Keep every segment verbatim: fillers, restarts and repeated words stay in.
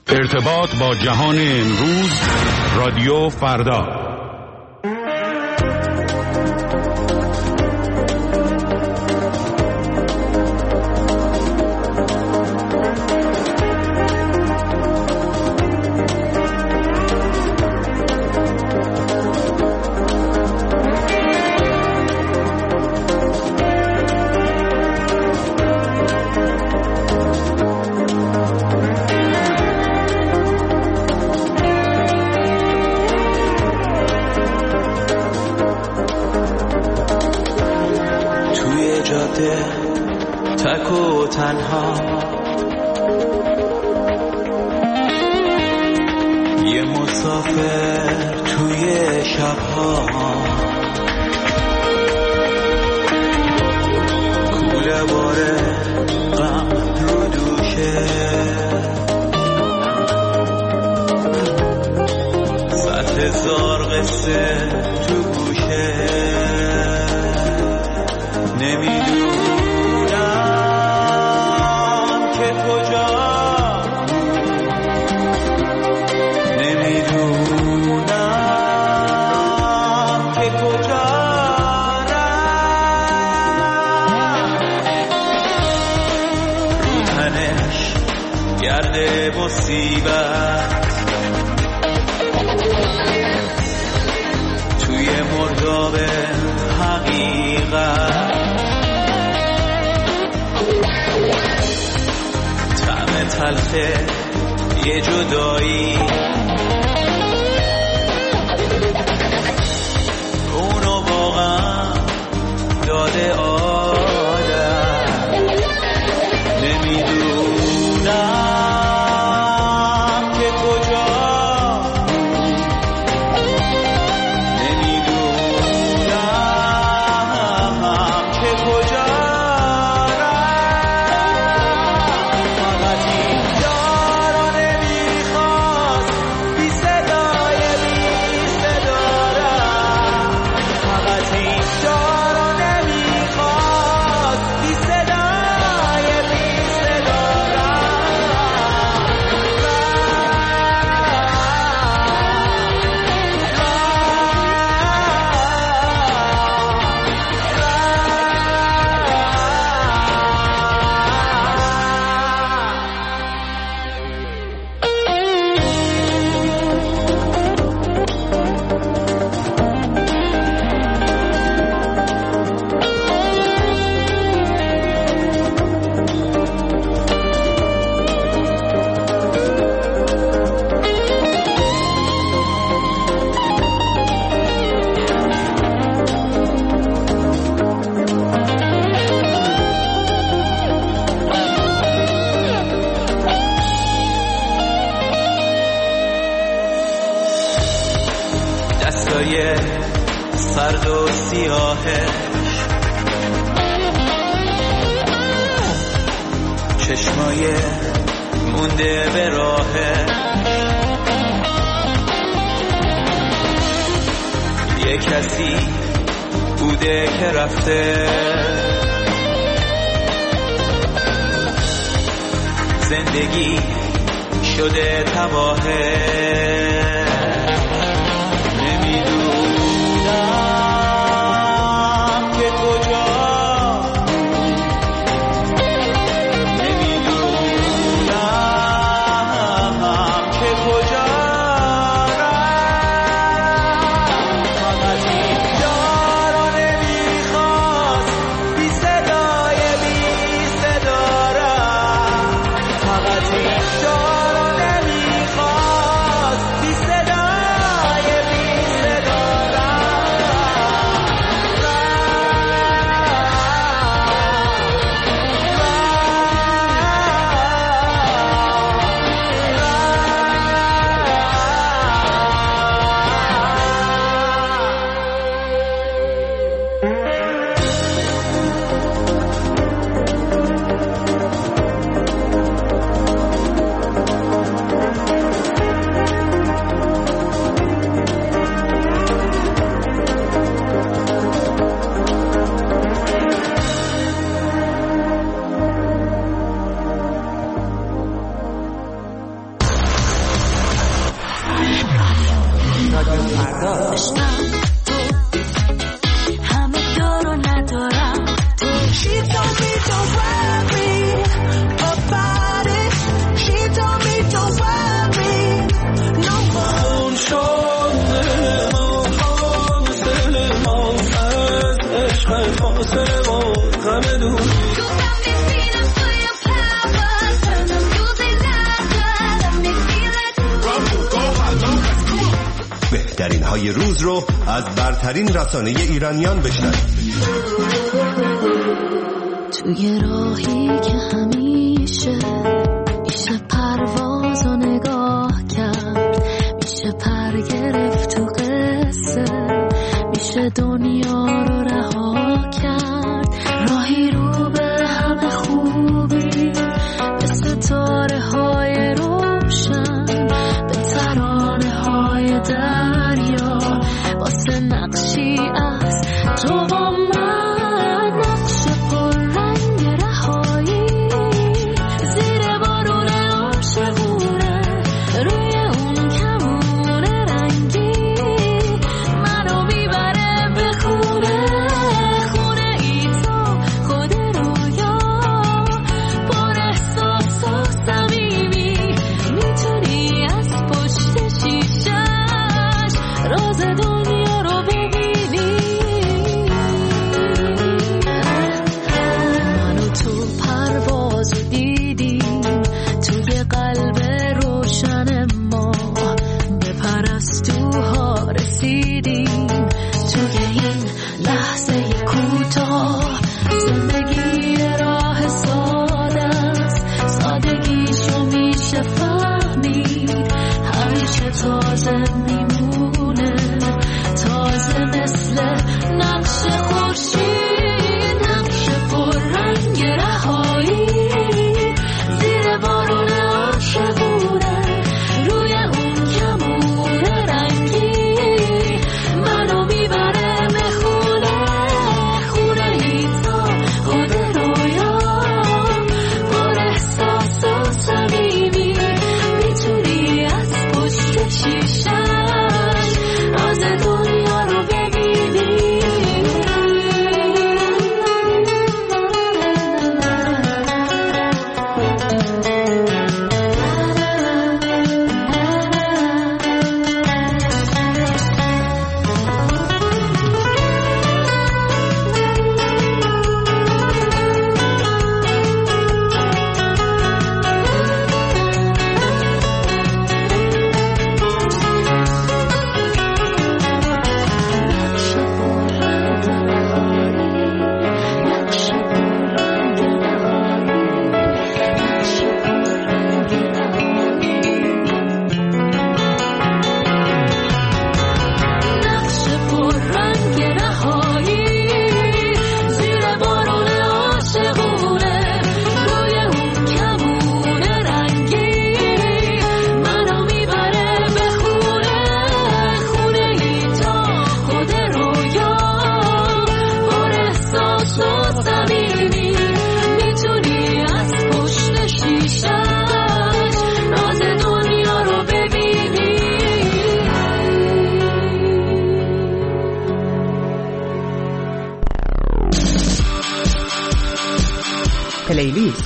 ارتباط با جهان امروز، رادیو فردا. تک و تنها یه مسافر توی شبها، کوله باره غم رو دوشه، صد هزار قصه تو گوشه، نمیدونم که کجا، نمیدونم که کجا رفت، رو تنش گرده مصیبت، توی مرداب حقیقت، طعم تلخه یه جدایی، اونو واقعا داده آدم، نمیدونم که کجا، نمیدونم که کجا سرد و سیاهش، چشمای مونده به راهش، یه کسی بوده که رفته، زندگی شده تباهه، نمیدونم که کجا، نمیدونم که کجا رفت، فقط این یارو نمیخواست بی صدای بی صدا رفت، فقط این یارو نمیخواست بی صدای رادیو فردا. عشقم تو همه دارو ندارم تو. She told me don't worry about it. She told me don't worry no more. شده ما حاصل ما از عشق فاصله و غم دوری. بهترین های روز رو از برترین رسانه ایرانیان بشنوید. توی راهی که همیشه میشه پرواز و نگاه کرد، میشه پر گرفت تو قصه، میشه دنیا رو رها کرد. راهی رو به همه خوبی به ستاره های روشن، به ترانه های دریا، واسه نقشی از تو با من، نقش پر رنگ رهایی زیر بارون عاشقونه، روی اون کمون رنگی منو میبره به خونه، خونه ای تو خود رویا، پر احساس و صمیمی، میتونی از پشت شیشش راز دنیا رو ببینی. منو تو پرواز دیدیم توی قلب روشن ما، به پرستوها رسیدیم توی این لحظه کوتاه. زندگی راه ساده است، سادگیشو میشه فهمید، همیشه تازه میمونه، تازه مثل نقش خورشید، نقش پر رنگ رهایی زیر بارون عاشقونه، روی اون کمون رنگی منو میبره به خونه، خونه ای تا خود رویا، پر احساس و صمیمی، میتونی از پشت شیشش راز دنیا رو ببینی. نقش پر رنگ رهایی زیر بارون عاشقونه، روی اون کمون رنگی منو میبره به خونه، خونه ای تا خود رویا، پر احساس و صمیمی، میتونی از پشت شیشش راز دنیا رو ببینی. پلیلیست.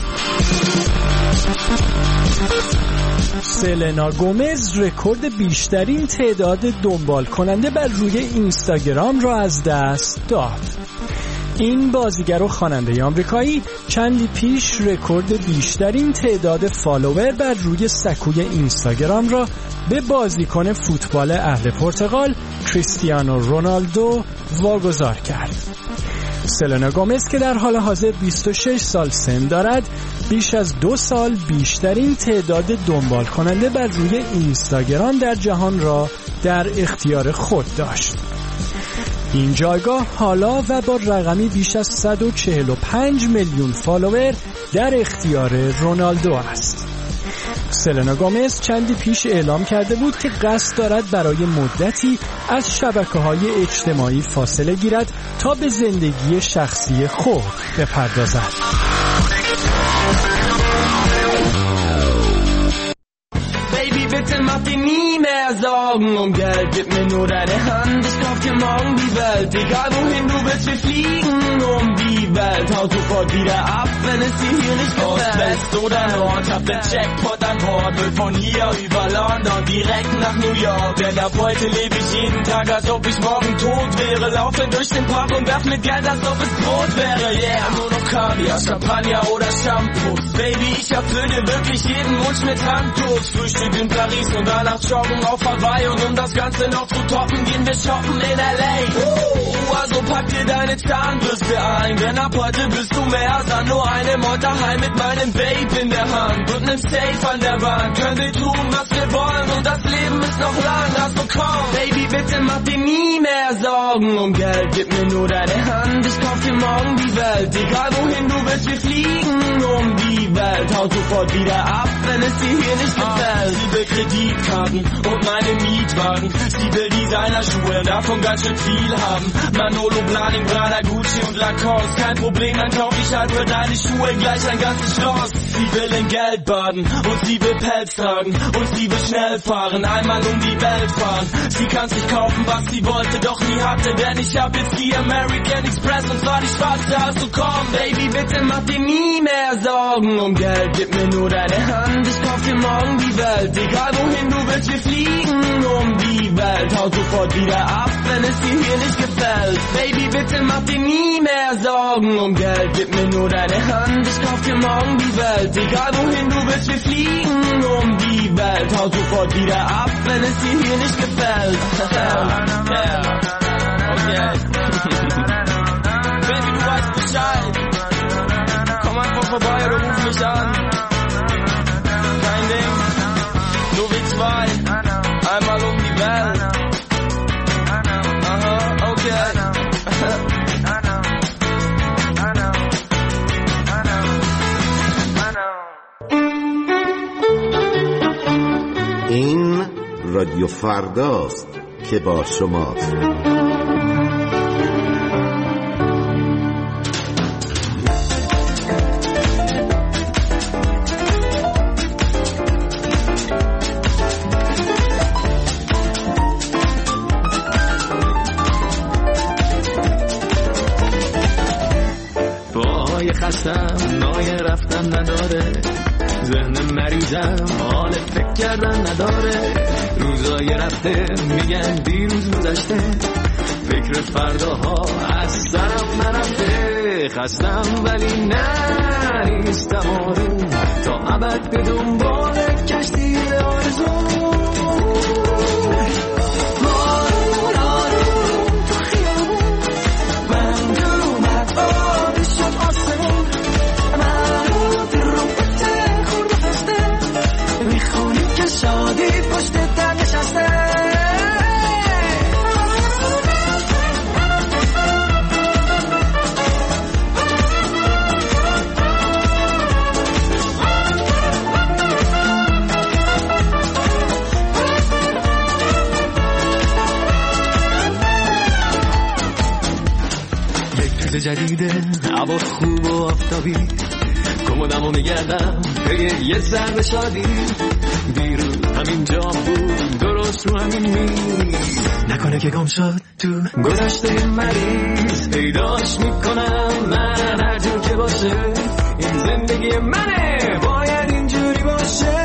سلنا گومز رکورد بیشترین تعداد دنبال کننده بر روی اینستاگرام را از دست داد. این بازیگر و خواننده آمریکایی چندی پیش رکورد بیشترین تعداد فالوور بر روی سکوی اینستاگرام را به بازیکن فوتبال اهل پرتغال کریستیانو رونالدو واگذار کرد. سلنا گومز که در حال حاضر بیست و شش سال سن دارد، بیش از دو سال بیشترین تعداد دنبال کننده بر روی اینستاگرام در جهان را در اختیار خود داشت. این جایگاه حالا و با رقمی بیش از صد و چهل و پنج میلیون فالوور در اختیار رونالدو است. سلنا گومز چندی پیش اعلام کرده بود که قصد دارد برای مدتی از شبکه‌های اجتماعی فاصله گیرد تا به زندگی شخصی خود بپردازد. Baby bitte mach die nie mehr mehr Sorgen um Geld, gib mir nur deine Hand, ich kauf dir morgen die Welt. Egal wohin du willst, wir fliegen um die Welt. Haut sofort wieder ab, wenn es dir hier nicht gefällt. Ost, West oder Nord, hab den Jackpot an Bord. Will von hier über London direkt nach New York. Denn ab heute lebe ich jeden Tag, als ob ich morgen tot wäre. Laufe durch den Park und werf mit Geld, als ob es Brot wäre. Yeah, nur noch Kaviar, Champagner oder Shampoos. Baby, ich erfüll dir wirklich jeden Wunsch mit Handtuch. Frühstück in Paris und danach joggen auf Hawaii. Und um das Ganze noch zu toppen, gehen wir shoppen in L A. Uh, also pack dir deine Zahnbürste ein, denn ab heute bist du mehr als nur eine Mod daheim mit meinem Babe in der Hand und nem Safe an der Wand. Können wir tun, was wir wollen und das Leben ist noch lang, also komm. Baby, bitte mach dir nie mehr Sorgen um Geld, gib mir nur deine Hand, ich kauf dir morgen die Welt. Egal wohin du willst, wir fliegen um die Welt. Haut sofort wieder ab, wenn es dir hier nicht gefällt. Sie will Kreditkarten und meine Mietwagen, sie will Designerschuhe, davon ganz schön viel haben. Manolo, Blahnik, Prada, Gucci und Lacoste, kein Problem, dann kauf ich halt für deine Schuhe gleich ein ganzes Schloss. Sie will in Geld baden und sie will Pelz tragen und sie will schnell fahren, einmal um die Welt fahren. Sie kann sich kaufen, was sie wollte, doch nie hatte, denn ich hab jetzt die American Express und zwar die schwarze, also komm. Baby, bitte mach dir nie mehr Sorgen um Geld, gib mir nur deine Hand, ich kauf dir morgen die Welt. Egal wohin du willst, wir fliegen um die Welt. Haut sofort wieder ab, wenn es dir hier nicht gefällt. Baby, bitte mach dir nie mehr Sorgen um Geld, gib mir nur deine Hand, ich kauf dir morgen die Welt. Egal wohin du willst, wir fliegen um die Welt. Haut sofort wieder ab, wenn es dir hier nicht gefällt. Yeah. Okay. Baby, du weißt Bescheid. Komm einfach vorbei oder ruf mich an. Kein Ding. Nur wir zwei. Einmal um die Welt. Aha, okay. این رادیو فرداست که با شماست. پای خستم نای رفتن نداره، ذهن مریضم حال فکر کردن نداره. روزای رفته میگن دیروز گذشته، فکر فرداها از سرم نرفته. خستم ولی نه نیستم آروم، تا ابد به دنبال کشتی آرزو. جدیده هوا خوب و آفتابی، کمدمو میگردم به یه ذره شادی. دیروز همینجا بود درست رو همین میز، نکنه که گم شد تو گذشته مریض. پیداش میکنم من هر جور که باشه، این زندگی منه باید اینجوری باشه.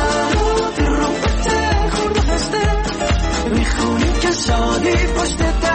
شادی پشت